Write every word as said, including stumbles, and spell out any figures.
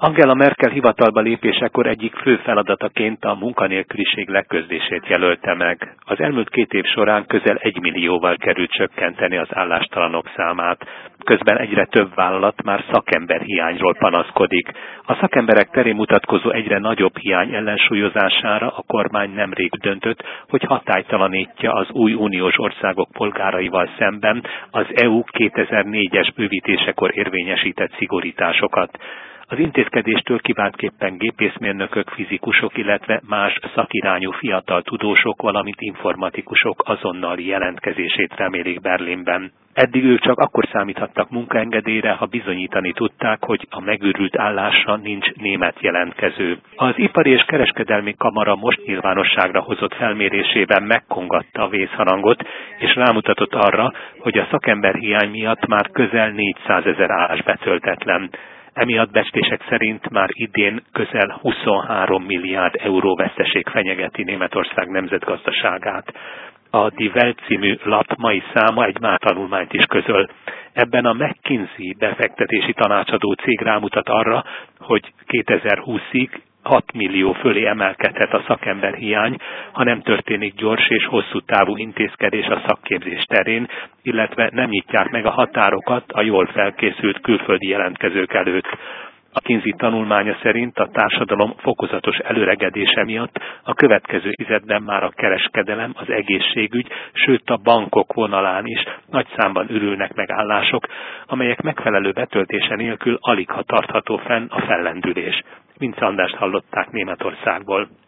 Angela Merkel hivatalba lépésekor egyik fő feladataként a munkanélküliség leküzdését jelölte meg. Az elmúlt két év során közel egy millióval került csökkenteni az állástalanok számát. Közben egyre több vállalat már szakemberhiányról panaszkodik. A szakemberek terén mutatkozó egyre nagyobb hiány ellensúlyozására a kormány nemrég döntött, hogy hatálytalanítja az új uniós országok polgáraival szemben az é u kétezer-négyes bővítésekor érvényesített szigorításokat. Az intézkedéstől kiváltképpen gépészmérnökök, fizikusok, illetve más szakirányú fiatal tudósok, valamint informatikusok azonnali jelentkezését remélik Berlinben. Eddig ők csak akkor számíthattak munkaengedélyre, ha bizonyítani tudták, hogy a megőrült állásra nincs német jelentkező. Az Ipari és Kereskedelmi Kamara most nyilvánosságra hozott felmérésében megkongatta a vészharangot, és rámutatott arra, hogy a szakemberhiány miatt már közel négyszázezer állás betöltetlen. Emiatt becslések szerint már idén közel huszonhárom milliárd euró veszteség fenyegeti Németország nemzetgazdaságát. A Die Welt című lap mai száma egy más tanulmányt is közöl. Ebben a McKinsey befektetési tanácsadó cég rámutat arra, hogy kétezer-húszig hat millió fölé emelkedhet a szakemberhiány, ha nem történik gyors és hosszú távú intézkedés a szakképzés terén, illetve nem nyitják meg a határokat a jól felkészült külföldi jelentkezők előtt. A McKinsey tanulmánya szerint a társadalom fokozatos előregedése miatt a következő évtizedben már a kereskedelem, az egészségügy, sőt a bankok vonalán is nagy számban ürülnek meg állások, amelyek megfelelő betöltése nélkül aligha tartható fenn a fellendülés. Vince Andrást hallották Németországból.